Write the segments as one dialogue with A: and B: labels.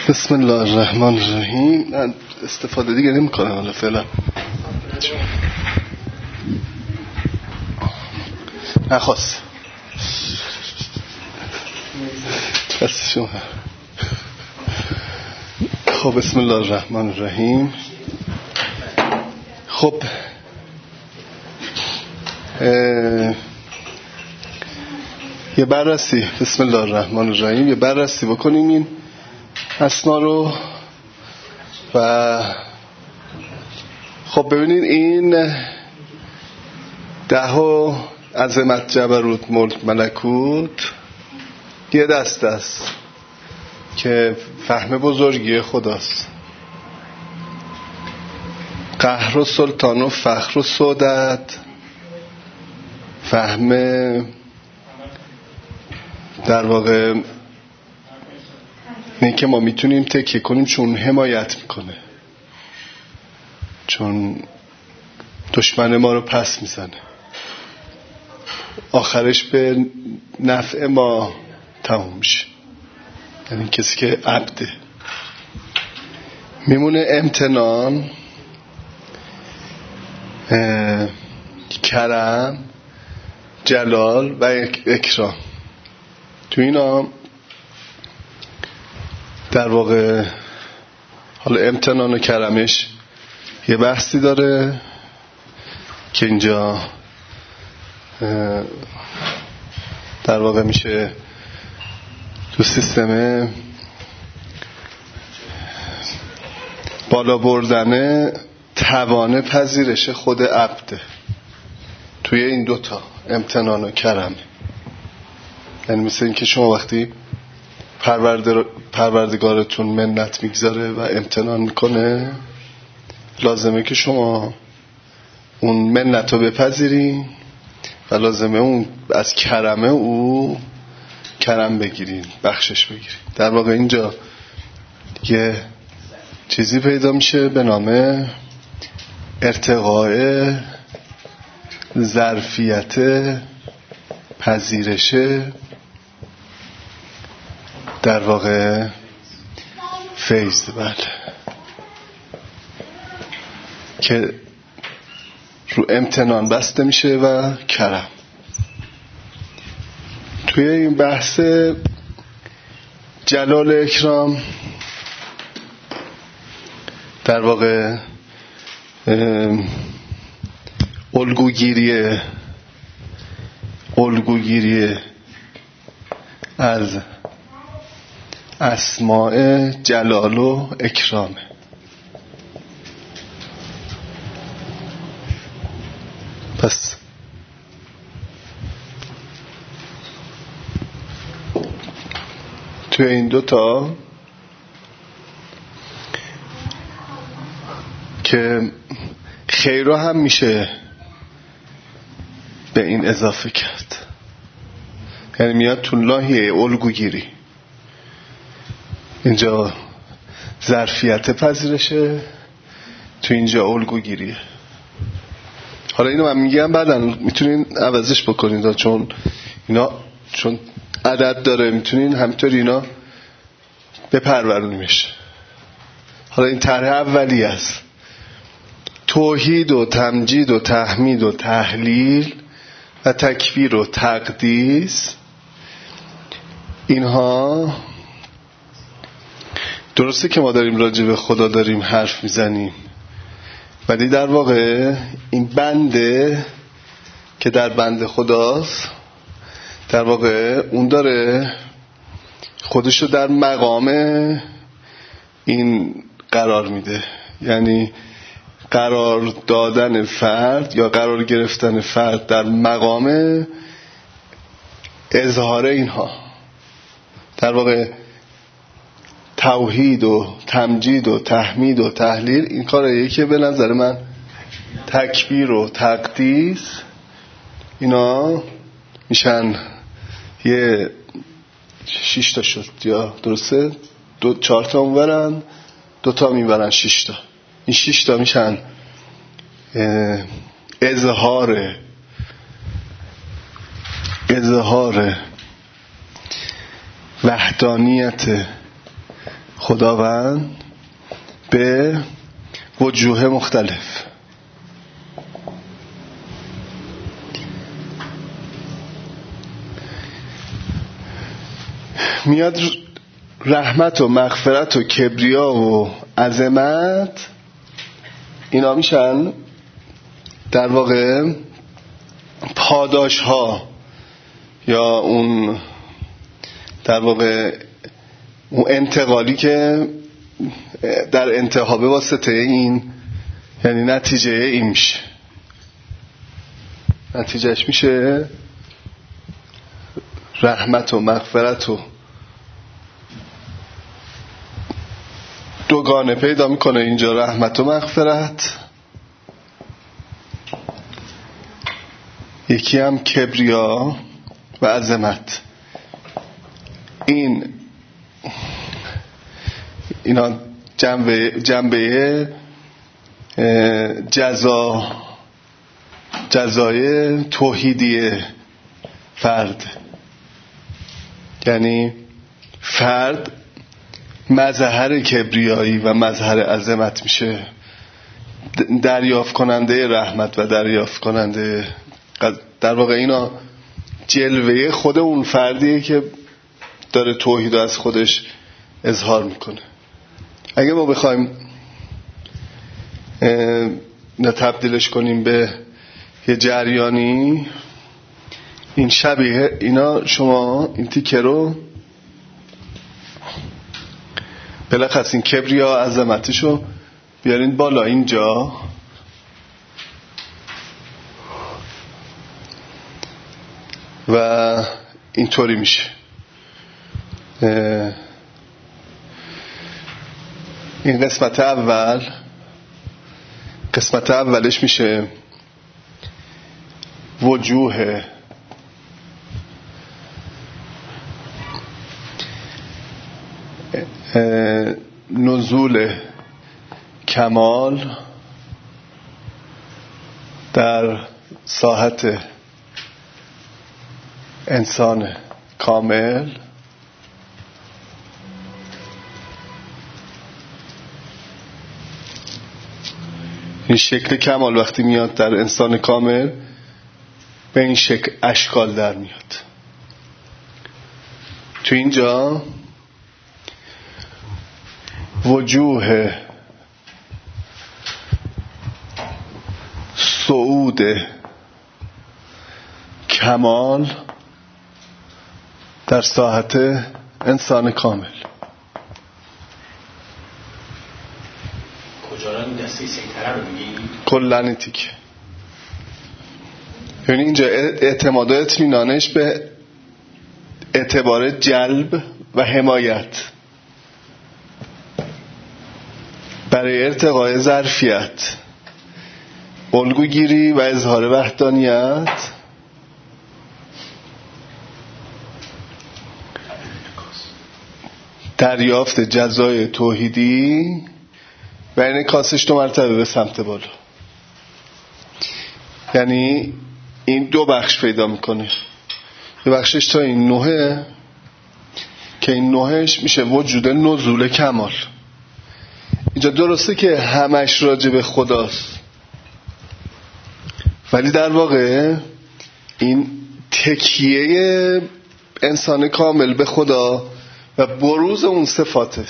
A: بسم الله الرحمن الرحیم. من استفاده دیگه نمی کنم حالا فعلا. نخواست دست شما. خب بسم الله الرحمن الرحیم. خب یه بررسی، بسم الله الرحمن الرحیم، یه بررسی بکنیم این اسما رو. و خب ببینید این 10 عظمت جبروت ملک ملکوت یه دست است که فهم بزرگی خداست. قهر و سلطان و فخر و سعادت، فهم در واقع اینه که ما میتونیم تکیه کنیم چون حمایت میکنه، چون دشمن ما رو پس میزنه، آخرش به نفع ما تموم میشه. یعنی کسی که عبده میمونه امتنان، کرم، جلال و اکرام. تو اینا در واقع حالا امتنان و کرمش یه بحثی داره که اینجا در واقع میشه تو سیستم بالا بردن توان پذیرش خود عبده توی این دوتا امتنان و کرم. یعنی مثل این که شما وقتی پروردگارتون منت میگذاره و امتنان میکنه، لازمه که شما اون منت رو بپذیرین و لازمه اون از کرمه او کرم بگیرین، بخشش بگیرین. در واقع اینجا یه چیزی پیدا میشه به نام ارتقاء ظرفیت پذیرش در واقع فیض، بله، که رو امتنان بسته میشه و کرم. توی این بحث جلال اکرام در واقع الگوگیری از اسماء جلال و اکرامه. پس توی این دوتا که خیر رو هم میشه به این اضافه کرد، یعنی میاد تو لاهیه الگوگیری. اینجا ظرفیت پذیرشه، تو اینجا الگوگیریه. حالا اینو من میگم بعداً میتونین عوضش بکنید، چون اینا چون عدد داره میتونین همینطور اینا بپرورونیمش. حالا این طرح اولی است. توحید و تمجید و تحمید و تهلیل و تکبیر و تقدیس، اینها درسته که ما داریم راجع به خدا داریم حرف میزنیم، ولی در واقع این بنده که در بنده خداست، در واقع اون داره خودشو در مقام این قرار میده. یعنی قرار دادن فرد یا قرار گرفتن فرد در مقام اظهار اینها. در واقع توحید و تمجید و تحمید و تهلیل این کاریه که به نظر من تکبیر و تقدیس اینا میشن یه 6 تا شد، یا درسته 4 تا اونورن 2 تا میبرن 6 تا. این 6 تا میشن اظهار وحدانیت خداوند به وجوه مختلف. میاد رحمت و مغفرت و کبریا و عظمت، اینا میشن در واقع پاداش ها، یا اون در واقع اون انتقالی که در انتها به واسطه این، یعنی نتیجه این میشه، نتیجهش میشه رحمت و مغفرت و دوگانه پیدا میکنه اینجا، رحمت و مغفرت، یکی هم کبریا و عظمت. اینا جنبه جزای توحیدی فرد، یعنی فرد مظهر کبریایی و مظهر عظمت میشه، دریافت کننده رحمت و دریافت کننده، در واقع اینا جلوه خود اون فردیه که داره توحید از خودش اظهار میکنه. اگه ما بخوایم تبدیلش کنیم به یه جریانی، این شبیه اینا، شما این تیکه رو بلخص این کبریا عظمتشو بیارین بالا اینجا و اینطوری میشه. این قسمت اولش میشه وجوه نزول کمال در ساحت انسان کامل، این شکل کمال وقتی میاد در انسان کامل به این شکل اشکال در میاد. تو اینجا وجوه صعود کمال در ساحت انسان کامل.
B: کجا را این دسته سیطره رو میگی؟
A: کلن تیکه. یعنی اینجا اعتماد و اطمینانش به اعتبار جلب و حمایت برای ارتقای ظرفیت، الگوگیری و اظهار وحدانیت، دریافت جزای توحیدی و انعکاسش 2 مرتبه به سمت بالا. یعنی این 2 بخش پیدا میکنه. یه بخشش تا این 9 که این 9 میشه وجود نزول کمال. اینجا درسته که همش راجع به خداست، ولی در واقع این تکیه انسان کامل به خدا و بروز اون صفاته.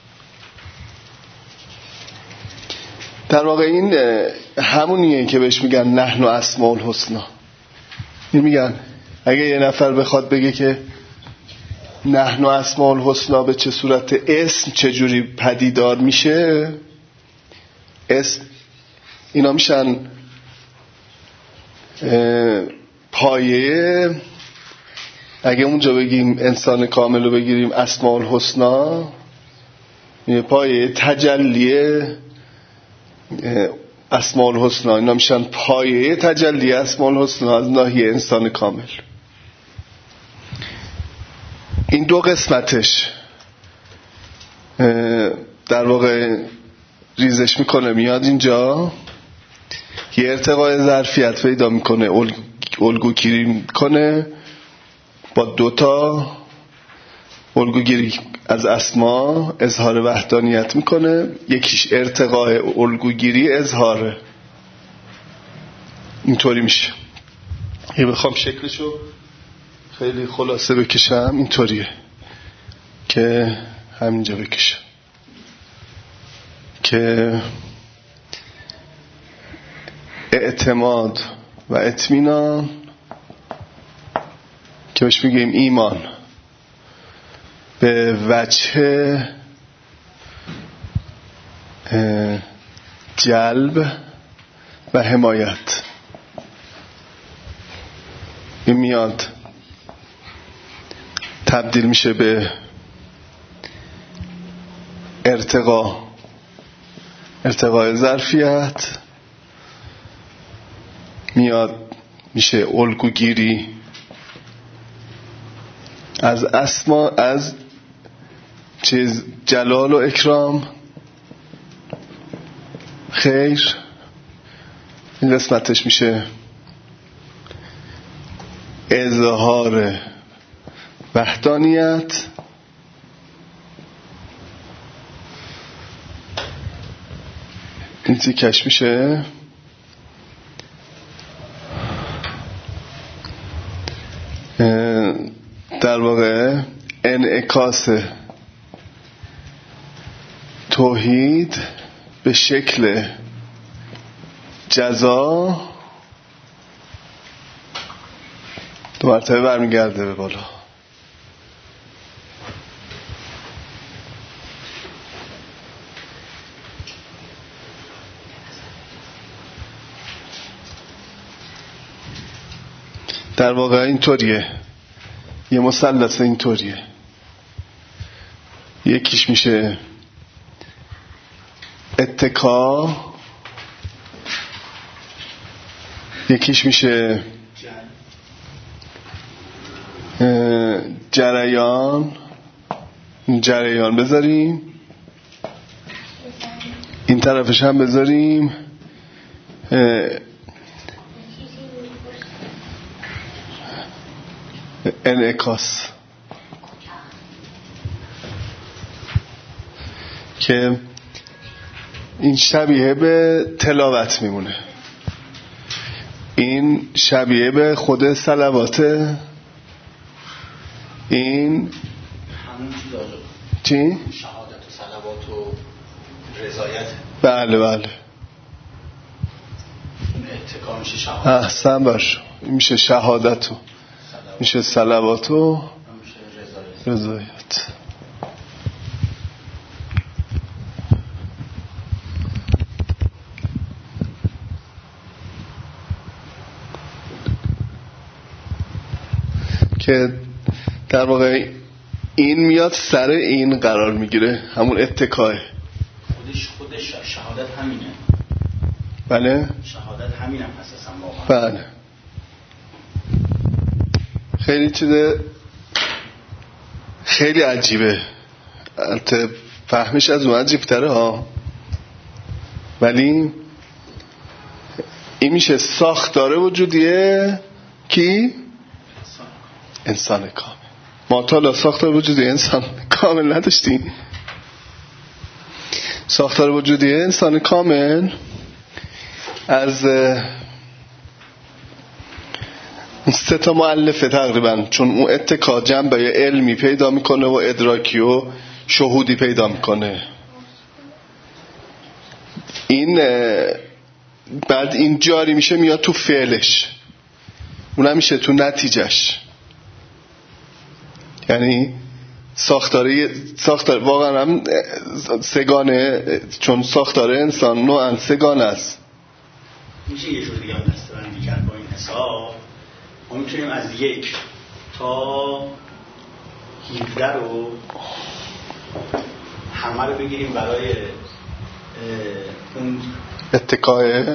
A: در واقع این همونیه که بهش میگن نحن اسماء الحسنی. میگن اگه یه نفر بخواد بگه که نحن اسماء الحسنی به چه صورت اسم چجوری پدیدار میشه، اسم اینا میشن پایه. اگه اونجا بگیم انسان کامل رو بگیریم اسماء الحسنی، یه پایه تجلیه اسماء الحسنی، اینا میشن پایه تجلی اسماء الحسنی از ناحیه انسان کامل. این 2 قسمتش در واقع ریزش میکنه، میاد اینجا یه ارتقای ظرفیت پیدا میکنه، الگوگیری میکنه با 2 تا الگوگیری از اسما اظهار وحدانیت میکنه، یکیش ارتقاء الگوگیری اظهاره. اینطوری میشه. یه بخوام شکلشو خیلی خلاصه بکشم اینطوریه که همینجا بکشم که اعتماد و اطمینان که بهش میگیم ایمان به وجه جلب و حمایت، این میاد تبدیل میشه به ارتقاء ظرفیت، میاد میشه الگوگیری از اسما، از چیز جلال و اکرام، خیر. این قسمتش میشه اظهار وحدانیت، این تیکش میشه در واقع انعکاس توحید به شکل جزا، دو مرتبه برمیگرده به بالا. در واقع اینطوریه، یه مثلث اینطوریه، یکیش میشه اتکا، یکیش میشه جریان بذاریم، این طرفش هم بذاریم انعکاس، که این شبیه به تلاوت میمونه، این شبیه به خود صلواته، این
B: همون
A: چی؟
B: شهادت و صلوات و رضایت.
A: بله
B: اون اتکا میشه شهادت.
A: احسن باش، این میشه شهادت و میشه صلوات و رضایت. که در واقع این میاد سر این قرار میگیره، همون اتکاه.
B: خودش شهادت همینه.
A: بله
B: شهادت همینم اساسا واقعا.
A: بله. خیلی چیز خیلی عجیبه، البته فهمش از اون عجیب تره ها، ولی این میشه ساختار وجودیه کی؟ انسان کامل. ما تا ساختار وجودی انسان کامل نداشتیم. ساختار وجودی انسان کامل از 3 تا مؤلفه تقریبا، چون اون اتکا جنبه علمی پیدا میکنه و ادراکی و شهودی پیدا میکنه. این بعد این جاری میشه میاد تو فعلش، اونم میشه تو نتیجهش. یعنی ساختار واقعا هم سگانه، چون ساختار انسان نوعا سگانه است.
B: میشه یه جور دیگه هم دستبندی کرد با این حساب. ما میتونیم از 1 تا 17 رو همه رو بگیریم برای اون
A: اتکای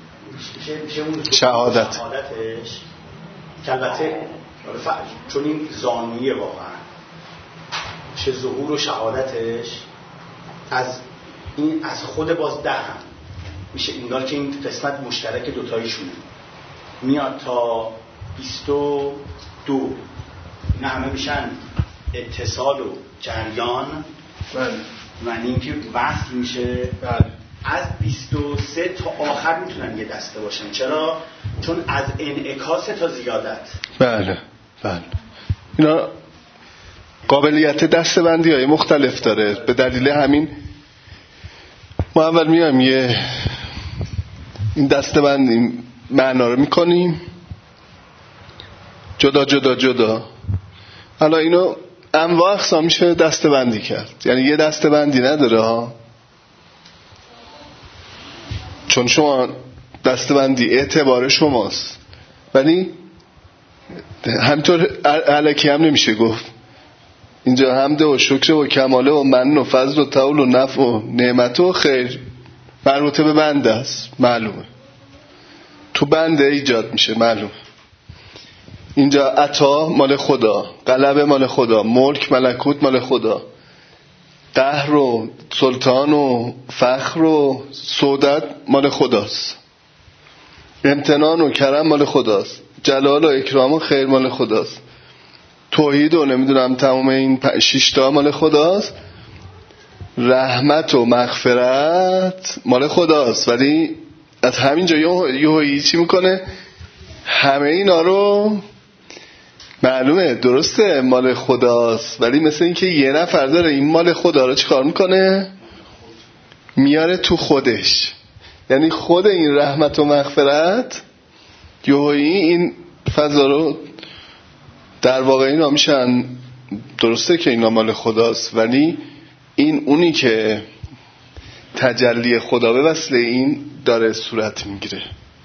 A: شهادتش،
B: که البته چون این زانویه واقعا چه ظهور و شهادتش از خود باز 10 هم میشه، انگار که این قسمت مشترک دوتایشونه میاد تا 22. نه همه میشن اتصال و جریان و اینکه وصل میشه از 23 تا آخر میتونن یه دسته باشن. چرا؟ چون از انعکاس تا زیادت.
A: بله اینا قابلیت دسته‌بندی های مختلف داره. به دلیل همین ما اول میایم این دسته‌بندی معنا رو میکنیم جدا. حالا اینو انواع اقسام میشه دسته‌بندی کرد. یعنی یه دسته‌بندی نداره ها، چون شما دسته‌بندی اعتبار شماست، ولی همینطور الکی هم نمیشه گفت. اینجا حمد و شکر و کماله و من و فضل و طول و نفع و نعمت و خیر مربوط به بنده است، معلومه تو بنده ایجاد میشه، معلومه. اینجا عطا مال خدا، غلبه مال خدا، ملک ملکوت مال خدا، قهر و سلطان و فخر و سعادت مال خداست، امتنان و کرم مال خداست، جلال و اکرام و خیر مال خداست، توحید و نمیدونم تمام این 6 تا مال خداست، رحمت و مغفرت مال خداست. ولی از همینجا یه چی میکنه؟ همه اینا رو معلومه درسته مال خداست، ولی مثل این که یه نفر داره این مال خدا رو چیکار میکنه؟ میاره تو خودش. یعنی خود این رحمت و مغفرت این فضا رو در واقع اینا میشن. درسته که اینا مال خداست، ولی این اونی که تجلی خدا به وسیله این داره صورت میگیره.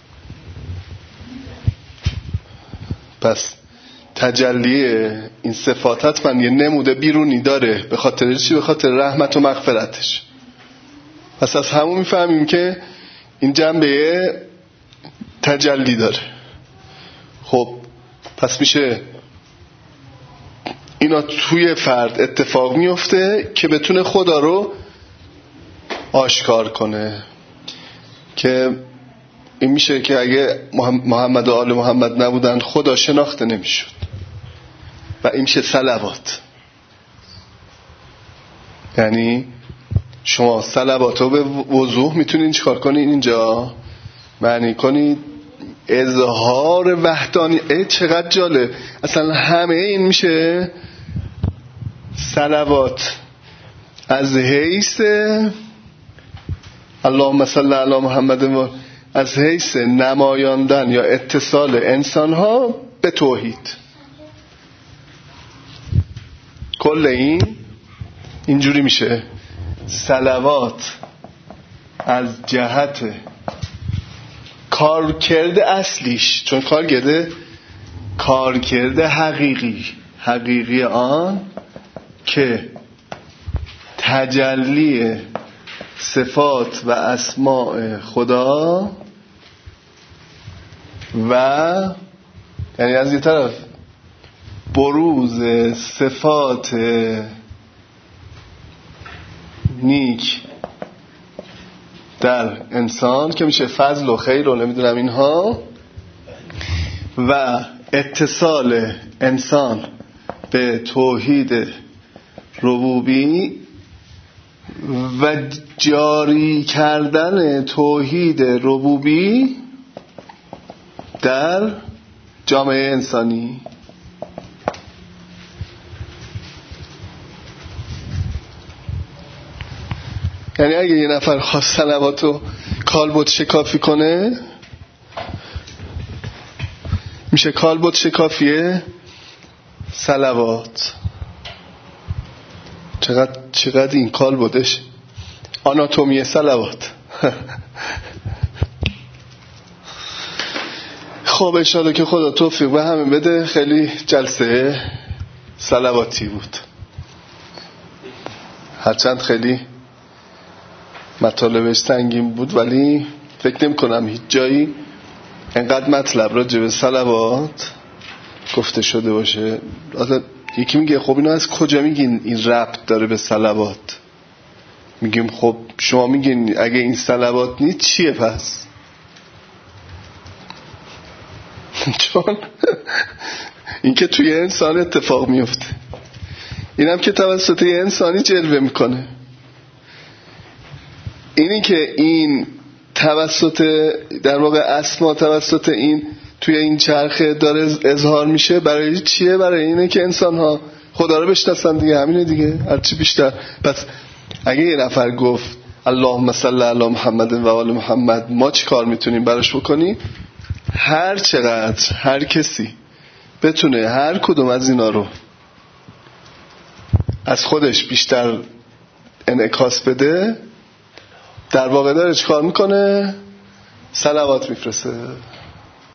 A: پس تجلی این صفاتت من یه نموده بیرونی داره. به خاطر چی؟ به خاطر رحمت و مغفرتش. پس از همون میفهمیم که این جنبه تجلی داره. خب پس میشه اینا توی فرد اتفاق میفته که بتونه خدا رو آشکار کنه. که این میشه که اگه محمد و آل محمد نبودن خدا شناخته نمیشد. و این میشه صلوات. یعنی شما صلوات رو به وضوح میتونین چیکار کنین؟ اینجا معنی کنید اظهار وحدانی. چقدر جالب. اصلا همه این میشه صلوات از حیث اللهم صل علی محمد، از حیث نمایاندن یا اتصال انسان ها به توحید. کل این اینجوری میشه صلوات از جهت کارکرد اصلیش، چون کارکرد حقیقی آن که تجلی صفات و اسماء خدا و یعنی از یه طرف بروز صفات نیک در انسان که میشه فضل و خیر و نمیدونم اینها، و اتصال انسان به توحید ربوبی و جاری کردن توحید ربوبی در جامعه انسانی. یعنی اگه یه نفر خواست صلواتو کالبد شکافی کنه، میشه کالبد شکافیه صلوات. چقدر این کالبدش آناتومی صلوات. خب انشاءالله که خدا توفیق به همه بده. خیلی جلسه صلواتی بود، هرچند خیلی مطالبش سنگین بود، ولی فکر نمی کنم هیچ جایی انقدر مطلب راجع به صلوات گفته شده باشه. اصلا یکی میگه خب اینو از کجا میگین این ربط داره به صلوات؟ میگیم خب شما میگین اگه این صلوات نیست چیه پس؟ چون این که توی انسان اتفاق میفته. اینم که توسط یه انسانی جلوه میکنه. اینی که این توسط در واقع اسما توسط این توی این چرخه داره اظهار میشه، برای چیه؟ برای اینه که انسان ها خدا رو بشناسن دیگه، همینه دیگه، هرچی بیشتر. پس اگه یه نفر گفت اللهم صل علی محمد و آل محمد، ما چی کار میتونیم براش بکنیم؟ هر چقدر هر کسی بتونه هر کدوم از اینا رو از خودش بیشتر انعکاس بده، در واقع داره چی کار میکنه؟ صلوات میفرسته.